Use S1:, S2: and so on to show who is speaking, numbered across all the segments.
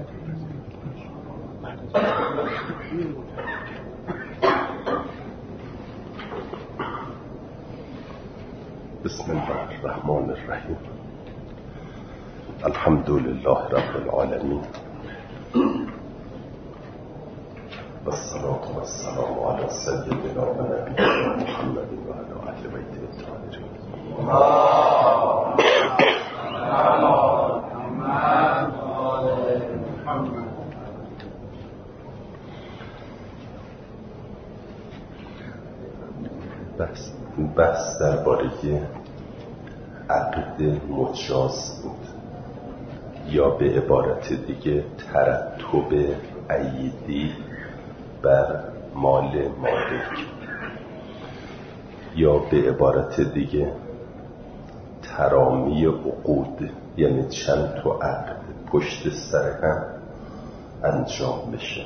S1: بسم الله الرحمن الرحیم. الحمد لله رب العالمین و الصلاة و السلام علی سیدنا و نبینا محمد و علی اهل بیته الطاهرین. بحث درباره عقد مجاز بود، یا به عبارت دیگه ترتب عیدی بر مال مالک، یا به عبارت دیگه ترامی عقود، یعنی چند تا عقد پشت سر هم انجام بشه.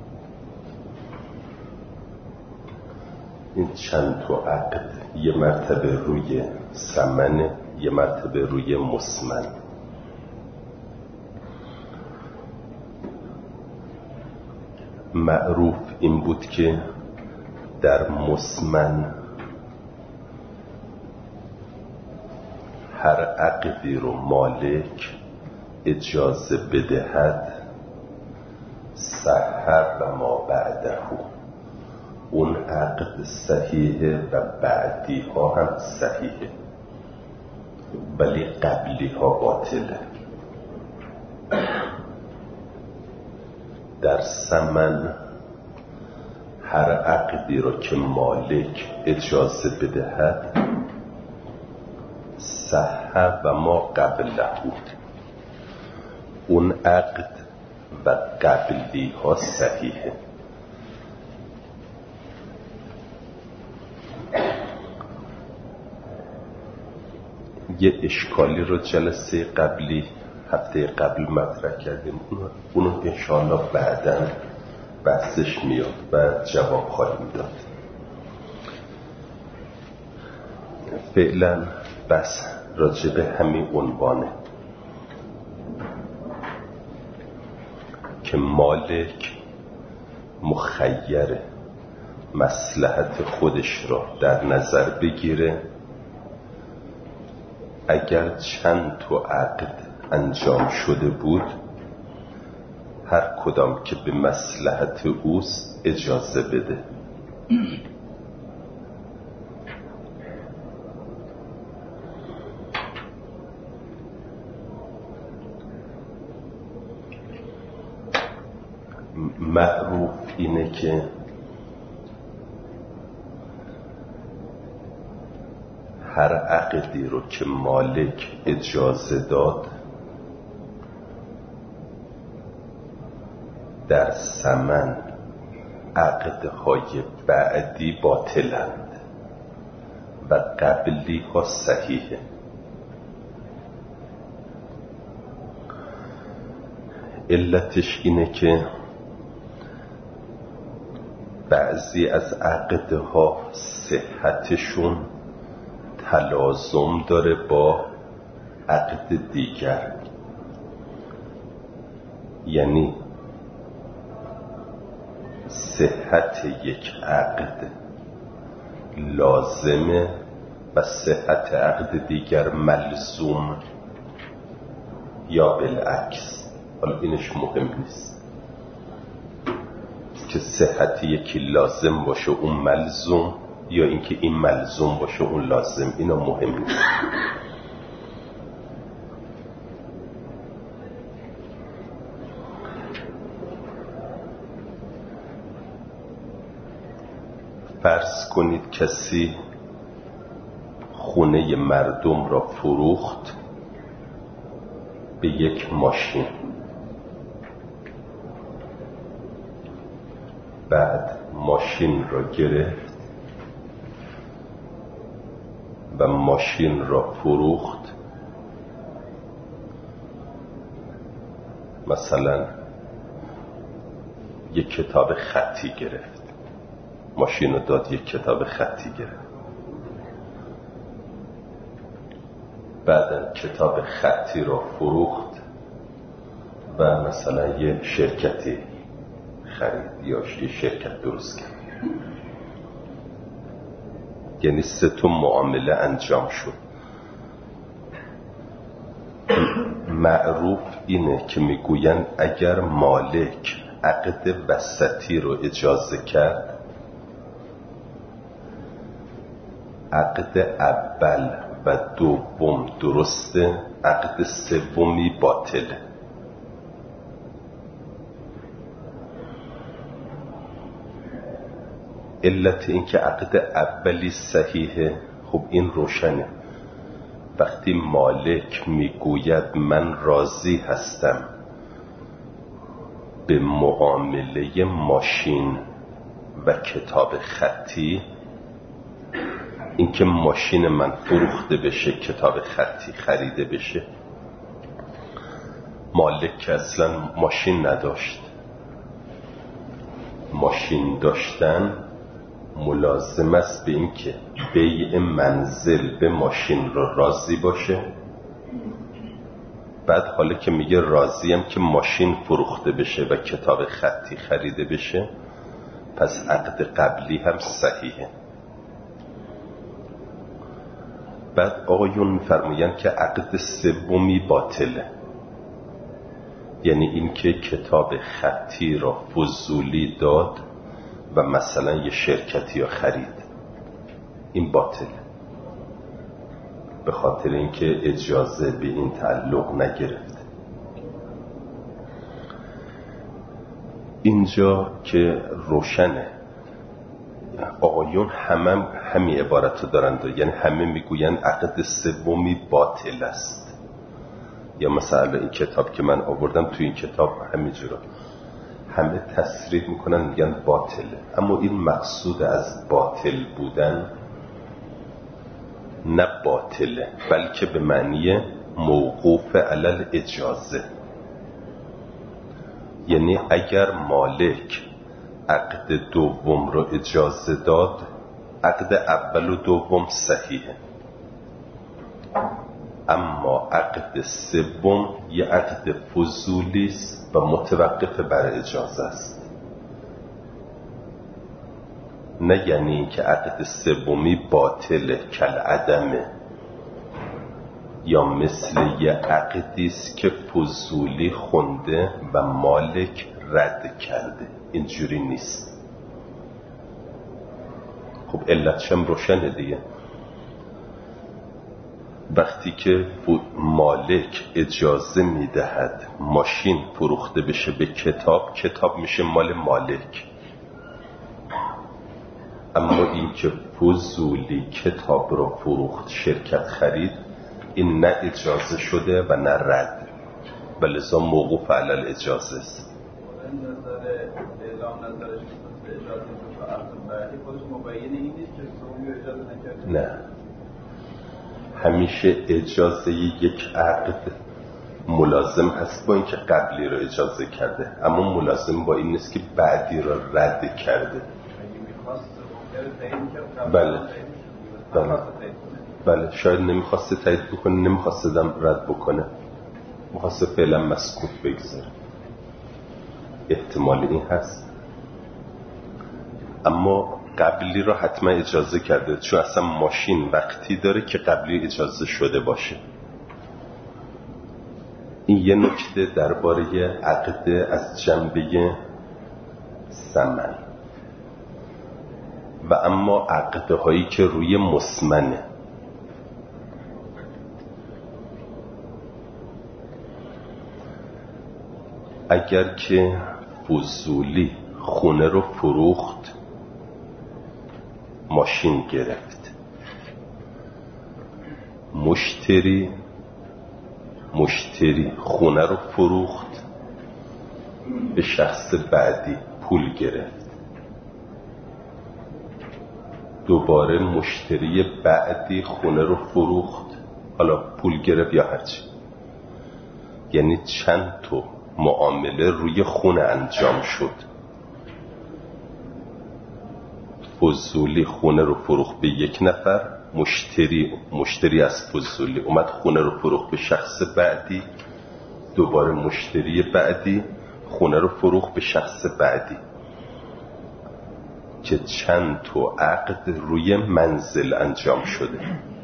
S1: این چند تا عقد یه مرتبه روی ثمن، یه مرتبه روی مسمن. معروف این بود که در مسمن هر عقدی رو مالک اجازه بدهد صح و ما بعده، اون عقد صحیحه و بعدی ها هم صحیحه، ولی قبلی ها باطله. در ثمن هر عقدی رو که مالک اجازه بدهد صح و ما قبله، اون عقد و قبلی ها صحیحه. یه اشکالی رو جلسه قبلی هفته قبل مطرح کردیم، اونو انشاءالله بعداً بحثش میاد و جواب خواهیم داد. فعلا بس راجع به همین عنوانه که مالک مخیر مصلحت خودش را در نظر بگیره. اگر چند تا عقد انجام شده بود، هر کدام که به مصلحت اوست اجازه بده. معروف اینه که هر عقدی رو که مالک اجازه داد در ثمن عقدهای بعدی باطلند و قبلی ها صحیحه. علتش اینه که بعضی از عقدها صحتشون تلازم داره با عقد دیگر، یعنی صحت یک عقد لازمه و صحت عقد دیگر ملزوم، یا بالعکس. حالا اینش مهم نیست که صحت یکی لازم باشه اون ملزوم، یا اینکه این ملزوم باشه اون لازم. اینا مهم نیست. فرض کنید کسی خونه مردم را فروخت به یک ماشین، بعد ماشین را گرفت و ماشین را فروخت. مثلا یک کتاب خطی گرفت، ماشین رو داد یک کتاب خطی گرفت، بعدن کتاب خطی را فروخت و مثلا یه شرکتی خرید یا یه شرکت درست کرد. یعنی 3 تا معامله انجام شد. معروف اینه که میگوین اگر مالک عقد وسطی رو اجازه کرد، عقد اول و دوم درسته، عقد سومی باطله. علت این که عقد اولی صحیحه، خب این روشنه. وقتی مالک میگوید من راضی هستم به معامله ماشین و کتاب خطی، این که ماشین من فروخته بشه، کتاب خطی خریده بشه. مالک اصلا ماشین نداشت. ماشین داشتن ملازم است به این که بیع منزل به ماشین رو راضی باشه. بعد حالا که میگه راضیم که ماشین فروخته بشه و کتاب خطی خریده بشه، پس عقد قبلی هم صحیحه. بعد آقایون میفرمایند که عقد سومی باطله، یعنی این که کتاب خطی را فضولی داد و مثلا یه شرکتی را خرید، این باطله، به خاطر اینکه اجازه به این تعلق نگرفت. اینجا که روشنه، آقایون همین عبارت رو دارند، یعنی همه میگوین عقد سومی باطل است. یا مثلا این کتاب که من آوردم، توی این کتاب همینجوره همه تصریح میکنن میگن باطله، اما این مقصود از باطل بودن نه باطله، بلکه به معنی موقوف علی الاجازه. یعنی اگر مالک عقد دوم رو اجازه داد، عقد اول و دوم صحیحه، اما عقد سوم یه عقد فضولی است و متوقف بر اجازه است. نه یعنی که عقد سومی باطله کالعدمه، یا مثل یه عقدی است که فضولی خونده و مالک رد کرده، اینجوری نیست. خب علتش هم روشنه دیگه. وقتی که مالک اجازه میدهد ماشین فروخته بشه به کتاب، کتاب میشه مال مالک. اما این که فضولی کتاب رو فروخت، شرکت خرید، این نه اجازه شده و نه رد، ولذا موقوف علی الاجازه است. نه، همیشه اجازه یک عقد ملازم هست با اینکه قبلی رو اجازه کرده، اما ملازم با این نیست که بعدی رو رد کرده. بله شاید نمیخواسته تایید بکنه، نمیخواسته رد بکنه، میخواسته فعلا مسکوت بگذاره، احتمال این هست. اما قبلی رو حتما اجازه کرده، چون اصلا ماشین وقتی داره که قبلی اجازه شده باشه. این یه نکته درباره عقد از جنبه ثمن. و اما عقده هایی که روی مسمنه، اگر که فضولی خونه رو فروخت، ماشین گرفت، مشتری خونه رو فروخت، به شخص بعدی پول گرفت، دوباره مشتری بعدی خونه رو فروخت، حالا پول گرفت یا هرچی، یعنی چند تا معامله روی خونه انجام شد. فضولی خونه رو فروخت به یک نفر، مشتری از فضولی اومد خونه رو فروخت به شخص بعدی، دوباره مشتری بعدی خونه رو فروخت به شخص بعدی که چند تا عقد روی منزل انجام شده.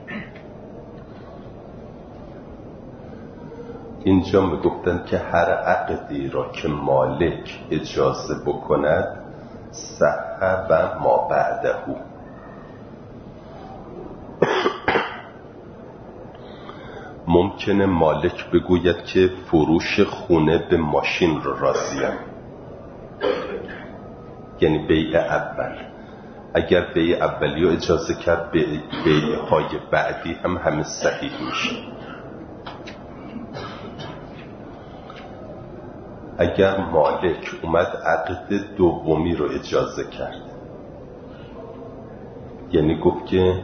S1: اینجا میگفتن که هر عقدی را که مالک اجازه بکند صح و ما بعده. ممکنه مالک بگوید که فروش خونه به ماشین رو راضیم، یعنی بیع اول. اگر بیع اولی رو اجازه کرد، بیعهای بعدی هم همه صحیح میشه. اگر مالک اومد عقد دومی رو اجازه کرد، یعنی گفت که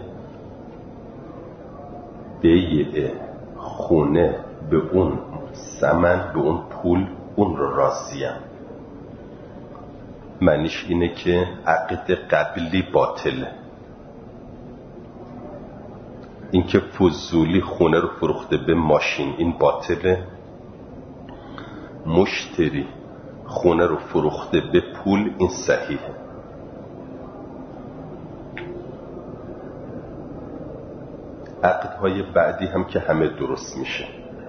S1: بیع خونه به اون ثمن، به اون پول، اون رو راضیم، معنیش اینه که عقد قبلی باطله. این که فضولی خونه رو فروخته به ماشین، این باطله. مشتری خونه رو فروخته به پول، این صحیحه. عقدهای بعدی هم که همه درست میشه.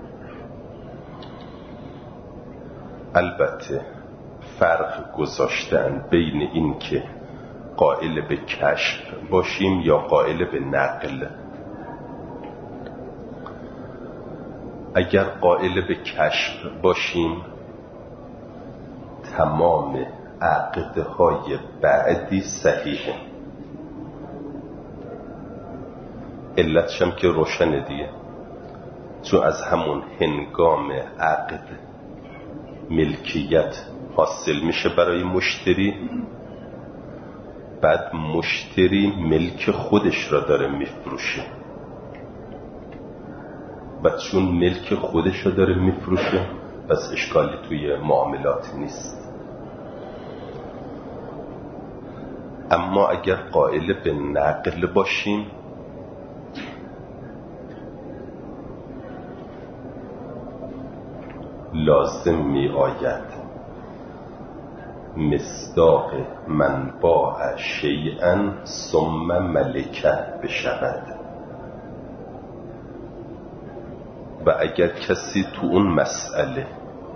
S1: البته فرق گذاشتن بین این که قائل به کشف باشیم یا قائل به نقل. اگر قائل به کشف باشیم، تمام عقدهای بعدی صحیحه. علتش هم که روشنه دیگه، چون از همون هنگام عقد ملکیت حاصل میشه برای مشتری، بعد مشتری ملک خودش را داره میفروشه، و چون ملک خودش را داره میفروشه پس اشکالی توی معاملات نیست. اما اگر قائل به نقل باشیم، لازم می آید مصداق من باع شیئا ثم ملکه بشود. و اگر کسی تو اون مسئله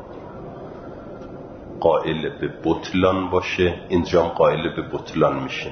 S1: قائل به بطلان باشه، اینجا قائل به بطلان میشه.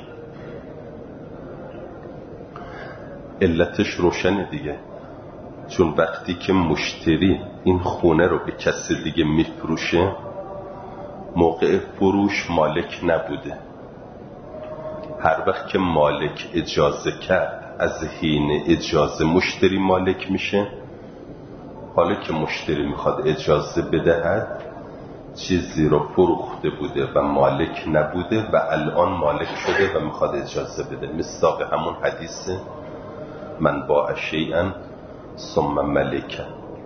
S1: علتش روشنه دیگه، چون وقتی که مشتری این خونه رو به کسی دیگه میفروشه، موقع فروش مالک نبوده. هر وقت که مالک اجازه کرد، از حین اجازه مشتری مالک میشه. حالا که مشتری میخواد اجازه بدهد، چیزی رو فروخته بوده و مالک نبوده و الان مالک شده و میخواد اجازه بده. مصداق همون حدیث من باع شیئا ثم ملکه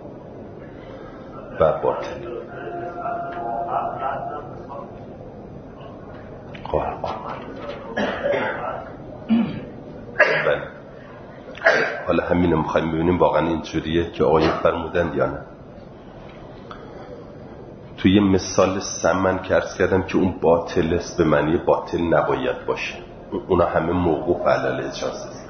S1: و باطل. بله، حالا همین میخوایم ببینیم واقعا اینجوریه که آقای فرمودن یا نه. توی مثال سمن که عرض کردم که اون باطل است، به معنی باطل نباید باشه، اونا همه موقوف علل اجازه است.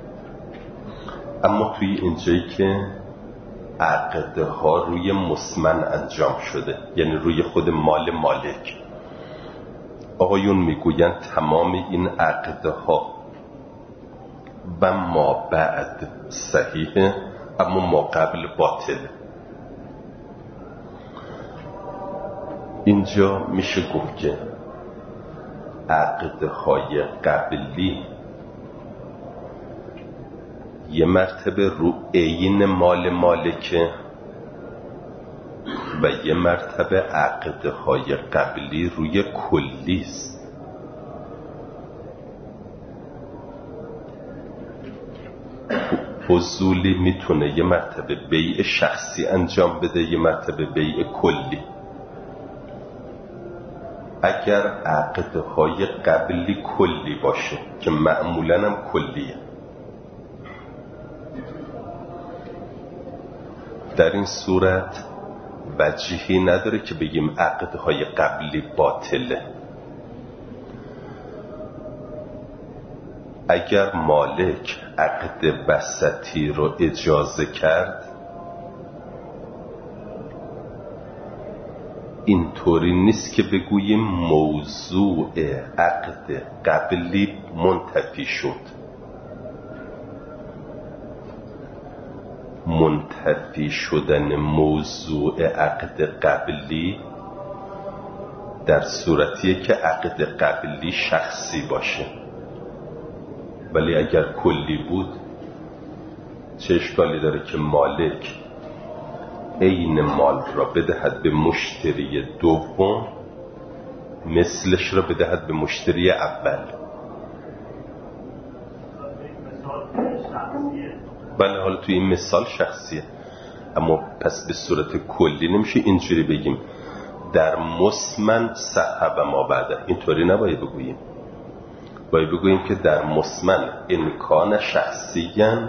S1: اما توی اینجایی که عقدها روی مسمن انجام شده، یعنی روی خود مال مالک، آقایون میگوین تمام این عقدها و ما بعد صحیحه، اما ما قبل باطله. اینجا میشه گفت که عقدهای قبلی یه مرتبه رو عین مال مالکه و یه مرتبه عقدهای قبلی روی کلی است. فضولی میتونه یه مرتبه بیع شخصی انجام بده، یه مرتبه بیع کلی. اگر عقدهای قبلی کلی باشه که معمولاً هم کلیه، در این صورت وجهی نداره که بگیم عقدهای قبلی باطله. اگر مالک عقد وسطی رو اجازه کرد، اینطوری نیست که بگوییم موضوع عقد قبلی منتفی شد. منتفی شدن موضوع عقد قبلی در صورتیه که عقد قبلی شخصی باشه، ولی اگر کلی بود چه اشکالی داره که مالک عین مال را بدهد به مشتری دوم، مثلش را بدهد به مشتری اول؟ بله، حالا توی این مثال شخصیه، اما پس به صورت کلی نمیشه اینجوری بگیم در مسمن صحب ما بعده. اینطوری نباید بگوییم، باید بگوییم که در مسمن امکان شخصیاً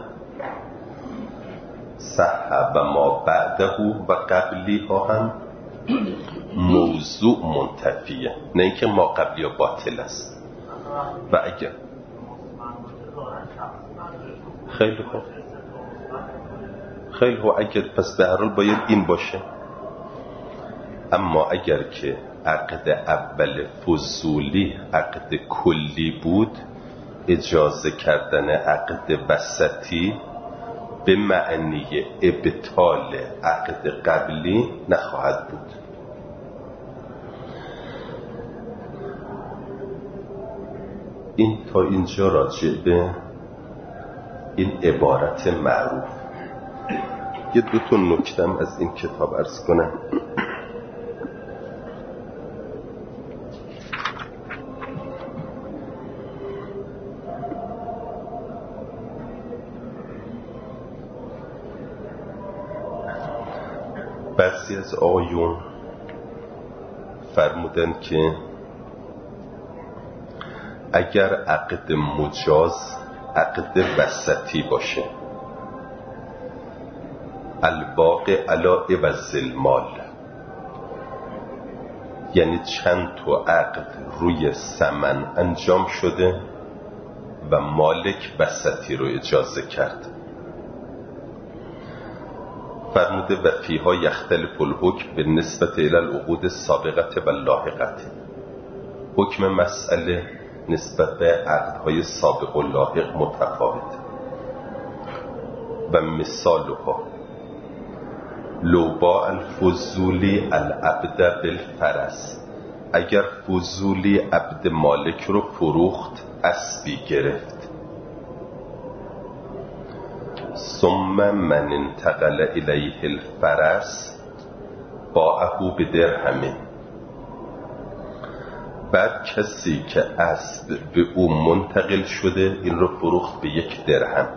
S1: صحب ما بعده و قبلی ها هم موضوع منتفیه، نه اینکه ما قبلی ها باطل است. و اگر خیلی خوب اگر پس به هر حال باید این باشه. اما اگر که عقد اول فضولی عقد کلی بود، اجازه کردن عقد وسطی به معنی ابطال عقد قبلی نخواهد بود. این تا اینجا راجع به این عبارت معروف. یه دو تا نکتم از این کتاب عرض کنم. بعضی از آقایون فرمودن که اگر عقد مجاز عقد وسطی باشه، الواقع علی عوض المال، یعنی چند تا عقد روی ثمن انجام شده و مالک وسطی رو اجازه کرد، فرموده و فیها یختلف الحکم به نسبت الی العقود السابقه و اللاحقه. حکم مسئله نسبت به عقدهای سابق و لاحق متفاوت. و مثالها لو باع الفضولی العبد بالفرس، اگر فضولی عبد مالک رو فروخت، اسبی گرفت، ثم من انتقل الیه الفرس باعه بدرهم، بعد کسی که اسب به او منتقل شده این رو فروخت به 1 درهم،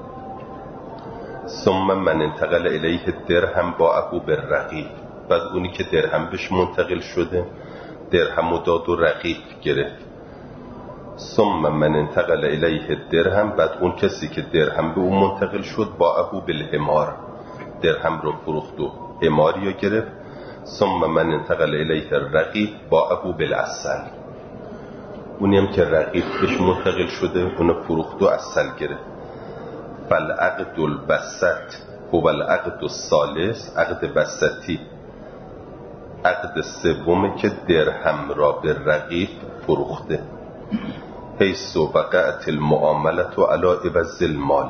S1: ثم من انتقل الیه الدرهم باعه بالرقیق، بعد اونی که درهم بهش منتقل شده درهم و داد و رقیق گرفت، ثم من انتقل الیه الدرهم، بعد اون کسی که درهم به اون منتقل شد باعه بالحمار، درهم رو فروخت و حماری گرفت، ثم من انتقل الیه الرقیق باعه بالعسل، اونی هم که رقیق بهش منتقل شده اونو فروخت و عسل گرفت. فالعقد الوسط هو العقد الثالث، عقد وسطی عقد سومه که درهم را به رقیق فروخته، حیث وقعت المعامله علی عوض المال،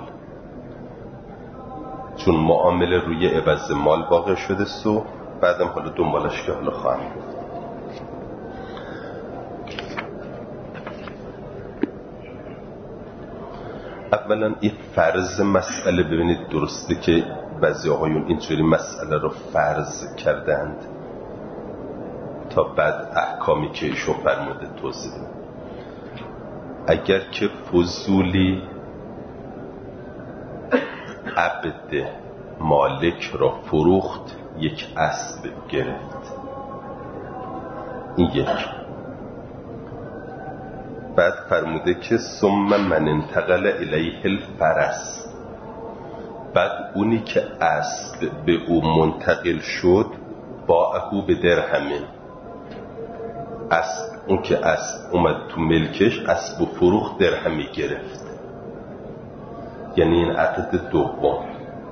S1: چون معامله روی عوض مال واقع شده سو بعدم حالا دنبالش که حالا خواهم گفت. اولا این فرض مسئله، ببینید درسته که بعضی آقایون اینجوری مسئله رو فرض کردند تا بعد احکامی که ایشون فرموده توضیح بدن. اگر که فضولی عبد مالک را فروخت 1 اسب گرفت، این 1. بعد فرموده که ثم من انتقل الیه الفرس، بعد اونی که اسب به او منتقل شد باعهو به درهمین، اسب، اون که اسب اومد تو ملکش، اسب و فروخت درهمی گرفت. یعنی این عقد دوم.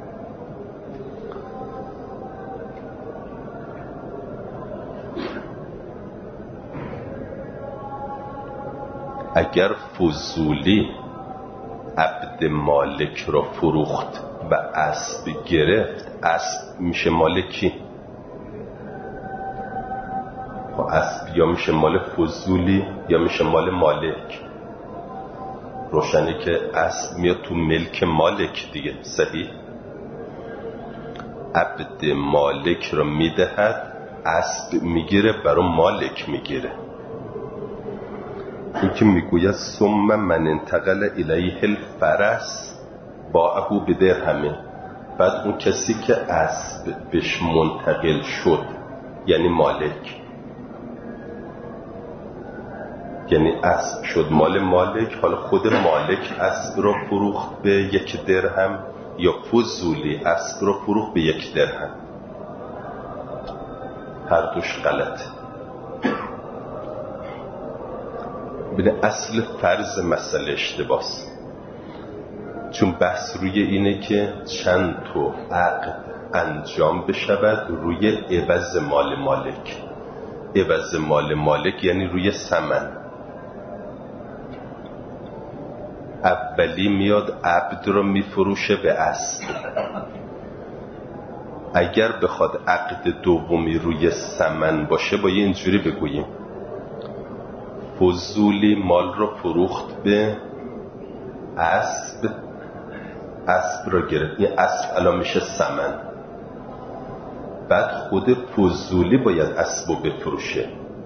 S1: اگر فضولی عبد مالک را فروخت و اسب گرفت، اسب میشه مال کی؟ اسب یا میشه مال فضولی یا میشه مال مالک. روشنه که اسب میاد تو ملک مالک دیگه. صحیح؟ عبد مالک را میدهد، اسب میگیره، برای مالک میگیره. این که میگوید ثم من انتقل الیه الفرس باعهو به درهمه، بعد اون کسی که اسب بهش منتقل شد یعنی مالک، یعنی اسب شد مال مالک، حالا خود مالک اسب را فروخت به 1 درهم یا فضولی اسب را فروخت به 1 درهم. هر دوش غلطه. ببین اصل فرض مسئله اشتباس، چون بحث روی اینه که چند تا عقد انجام بشود روی عوض مال مالک. عوض مال مالک یعنی روی ثمن. اولی میاد عبد رو میفروشه به اسب. اگر بخواد عقد دومی روی ثمن باشه باید اینجوری بگوییم فضولی مال رو فروخت به اسب، اسب رو گرفت، این اسب الان میشه ثمن. بعد خود فضولی باید اسب رو بفروشه.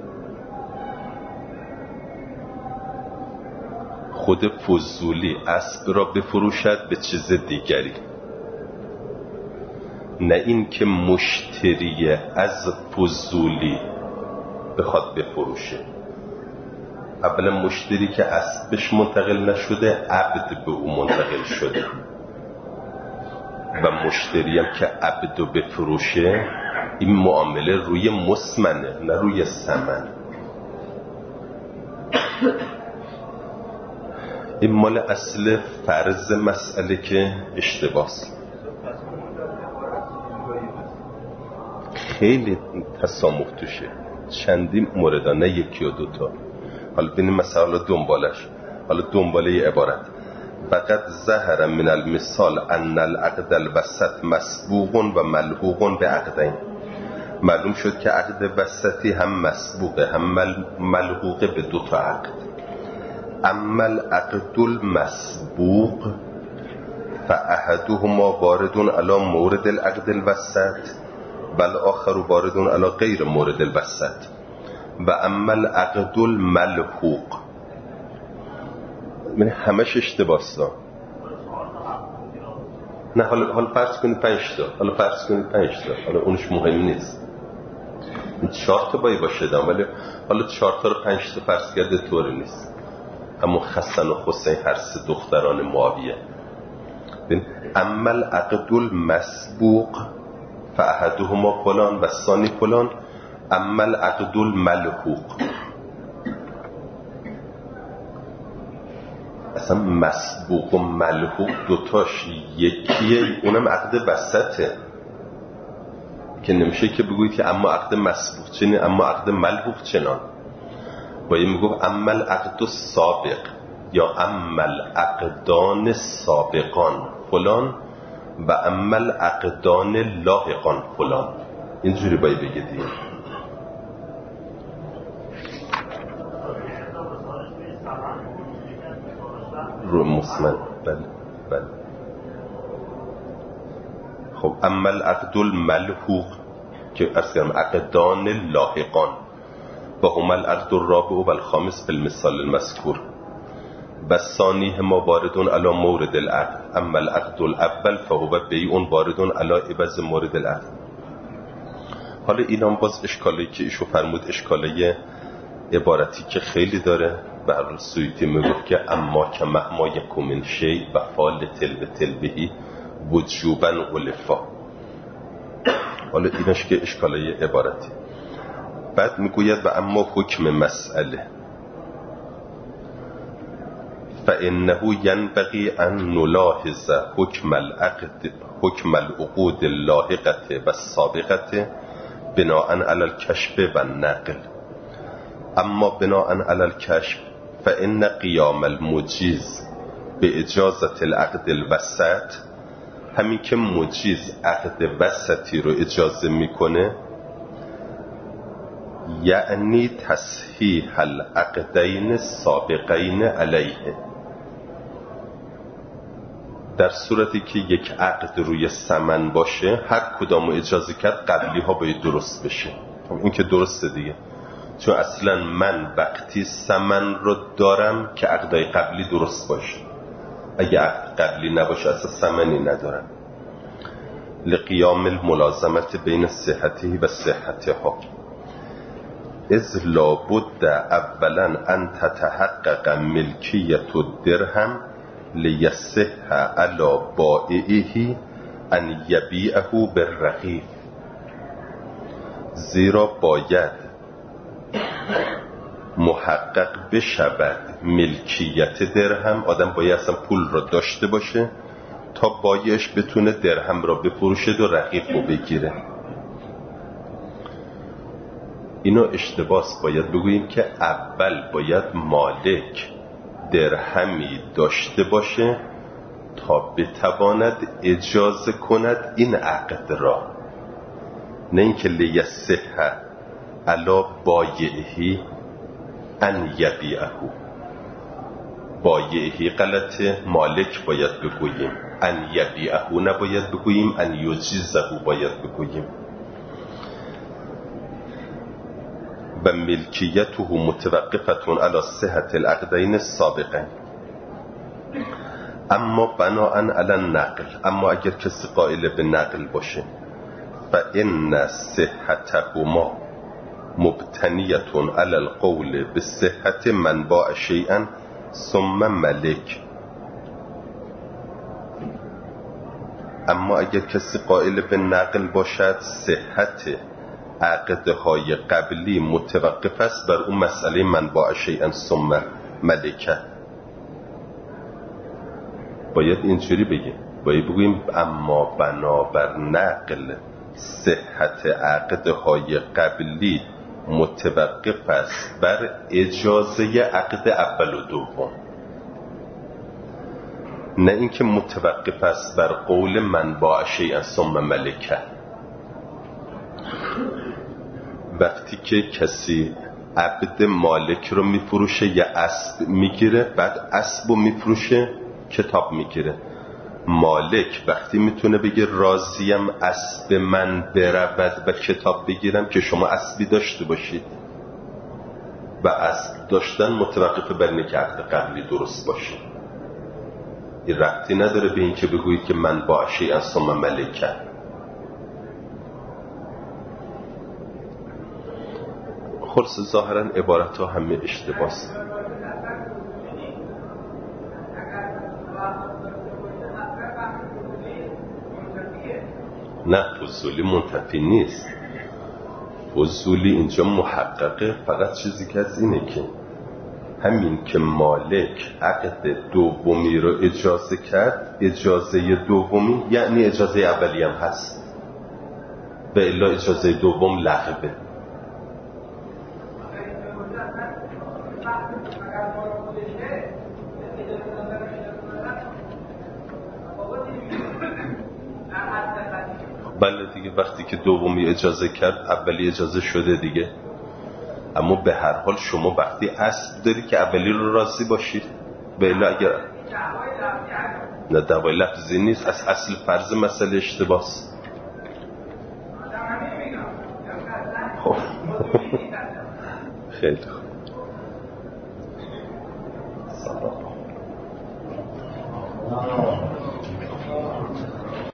S1: خود فضولی اسب را بفروشد به چیز دیگری، نه این که مشتری از فضولی بخواد بفروشه. اولا مشتری که اسبش منتقل نشده، عبد به او منتقل شده، و مشتری هم که عبد رو بفروشه، این معامله روی مسمنه نه روی ثمن. این مال اصل فرض مسئله که اشتباس. خیلی تسامح توشه، چندین مورد، نه یکی و دوتا. حالا ببینیم مثلا دنبالش. حالا دنباله عبارت فقط ظهر من المثال ان العقد الوسط مسبوق و ملحوق به عقدین. معلوم شد که عقد وسطی هم مسبوقه هم ملحوقه به 2 تا عقد. اما العقد المسبوق فاحدهما وارد علی مورد العقد الوسط بل آخر وارد علی غیر مورد الوسط و اما العقد الملحوق. من همش اشتباهه. نه حالا فرض کنید 5 تا، حالا فرض کنید 5 تا، حالا اونش مهم نیست. این 4 تا باشه دام، ولی حالا 4 تا رو 5 تا فرض کرده طوری نیست. اما حسن و حسین هر 3 دختران معاویه. ببین اما العقد المسبوق فاحدهما فلان و ثانی فلان، اما العقد الملحوق. اصلا مسبوق و ملحوق 2 تاش یکیه، اونم عقد وسطه که نمیشه که بگویید که اما عقد مسبوق چنین اما عقد ملحوق چنان. باید میگفت اما العقد السابق یا اما العقدان سابقان فلان و اما العقدان لاحقان فلان. اینجوری باید بگید دیگه. رو مسمن. بله. خب اما العقد الملحوق که اصلا عقدان لاحقان و هما العقد الرابع و الخامس بالمثال المذکور و ثانیهما وارد علی مورد العقد اما العقد الاول فهو بیع وارد علی عوض مورد العقد. حالا اینم باز اشکالی که ایشو فرمود اشکالی عبارتی که خیلی داره. به هر سویتی میگفت که اما که معما یکومن شی و فال تلبهی وجوبا علفا. حالا اینش که اشکالای عبارتی. بعد میگوید و اما حکم مسئله فإنه ينبغي أن نلاحظ حكم العقود اللاحقة والسابقة بناء على الكشف والنقل. اما بناء على الكشف فإن قيام المجيز بإجازة العقد الوسط، همین که مجیز عقد وسطی رو اجازه میکنه، یعنی تصحیح العقدین السابقین علیه، در صورتی که یک عقد روی ثمن باشه هر کدامو اجازه کرد قبلی ها باید درست بشه. این که درسته دیگه، چون اصلا من وقتی ثمن رو دارم که عقدای قبلی درست باشه، اگه عقد قبلی نباشه اصلا ثمنی ندارم. لقیام الملازمت بین صحته و صحتها، اذ لابد اولا ان تتحقق ملکیت الدرهم لیصح علی بائعه ان یبیعه بالرقیق. زیرا باید محقق بشود ملکیت درهم، آدم باید اصلا پول را داشته باشه تا بایعش بتونه درهم را بفروشه و رقیق رو بگیره. اینو اشتباس، باید بگوییم که اول باید مالک درهمی داشته باشه تا بتواند اجازه کند این عقد را، نه اینکه لیصح علی بایعه ان یبیعه. بایعه غلطه، مالک باید بگوییم، ان یبیعه نباید بگوییم، ان یجیزه باید بگوییم. و ملکیته متوقفه علی صحت العقدین السابقین. اما بناء علی النقل، اما اگر کسی قائل به نقل باشه، فإن صحتهما مبتنیه علی القول بصحت من باع شیئا ثم ملک. اما اگر کسی قائل به نقل باشد، صحت عقدهای قبلی متوقف است بر اون مسئله من باع شیئا ثم ملکه. باید اینجوری بگیم، باید بگوییم اما بنابر نقل صحت عقدهای قبلی متوقف است بر اجازه عقد اول و دوم، نه اینکه متوقف است بر قول من باع شیئا ثم ملکه. وقتی که کسی عبد مالک رو میفروشه یا اسب میگیره، بعد اسب رو میفروشه کتاب میگیره، مالک وقتی میتونه بگه راضیم اسب من برود و کتاب بگیرم که شما اسبی داشته باشید، و اسب داشتن متوقف بر اینه که عقد قبلی درست باشه. این ربطی نداره به این که بگویید که من با شیئا ثم ملکه. خلاص ظاهرا عبارت ها همه اشتباهه. نه فضولی منتفی نیست، فضولی اینجا محققه. فقط چیزی که از اینه که همین که مالک عقد دومی رو اجازه کرد، اجازه دومی یعنی اجازه اولی هم هست، به الا اجازه دوم لغوه. بله دیگه، وقتی که دومی اجازه کرد اولی اجازه شده دیگه. اما به هر حال شما وقتی اصل داری که اولی رو راضی باشید، به الا اگر نه دعوای لفظی نیست، از اصل فرض مسئله اشتباس. خب خیلی خوب.